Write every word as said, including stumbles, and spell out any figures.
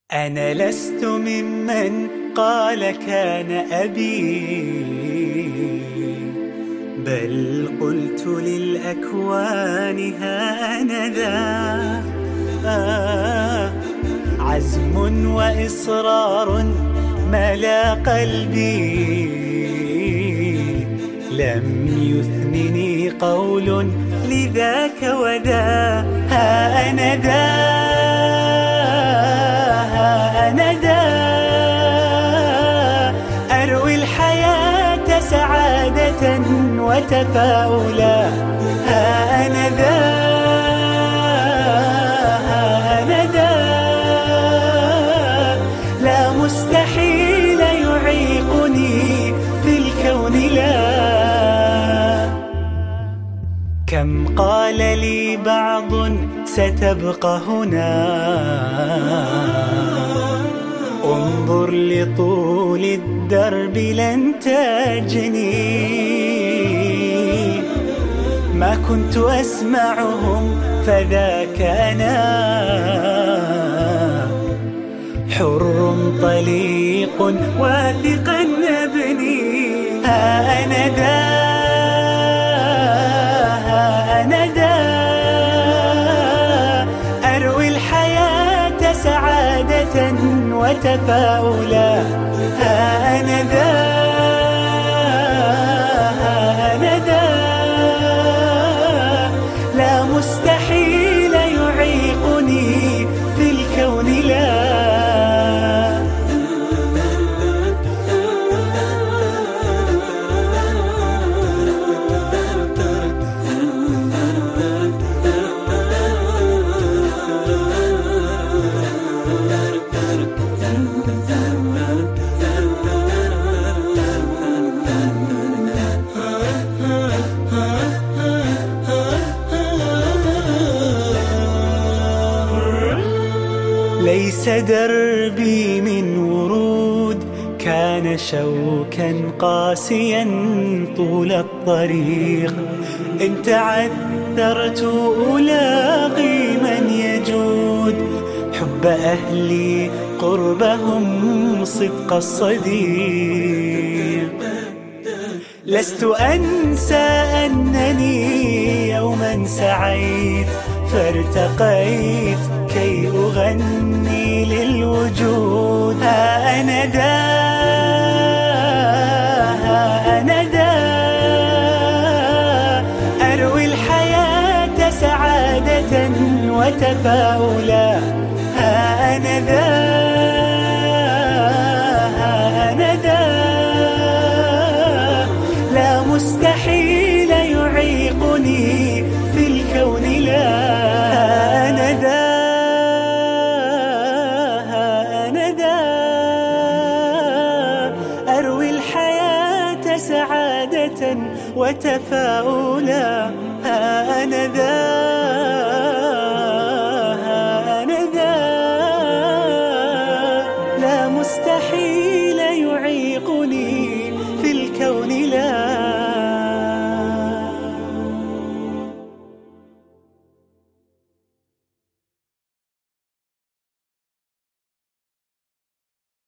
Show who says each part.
Speaker 1: أنا لست ممن قال كان أبي، بل قلت للأكوان ها أنا ذا. آه عزم وإصرار ملا قلبي، لم يثنني قول لذاك وذا. ها أنا ذا أروي الحياة سعادة وتفاؤلا. ها أنا ذا ها أنا ذا لا مستحيل يعيقني في الكون لا. كم قال لي بعض ستبقى هنا، انظر لطول الدرب لن تجني. ما كنت أسمعهم فذاك أنا، حر طليق واثقا أبني. ها أنا ذا ها أنا ذا أروي الحياة سعادة وتفاؤلا. ها أنا ذا ها أنا ذا لا مستحيل يعيقني في الكون لا. ليس دربي من ورود، كان شوكا قاسيا طول الطريق. إن تعثرت ألاقي من يجود، حب أهلي قربهم صدق الصديق. لست أنسى أنني يوما سعيت فارتقيت كي أغني للوجود. ها أنا ذا ها أنا ذا أروي الحياة سعادة وتفاؤلا. ها أنا ذا ها أنا ذا لا مستحيل يعيقني في الكون لا. أروي الحياة سعادة وتفاؤلا. ها أنا ذا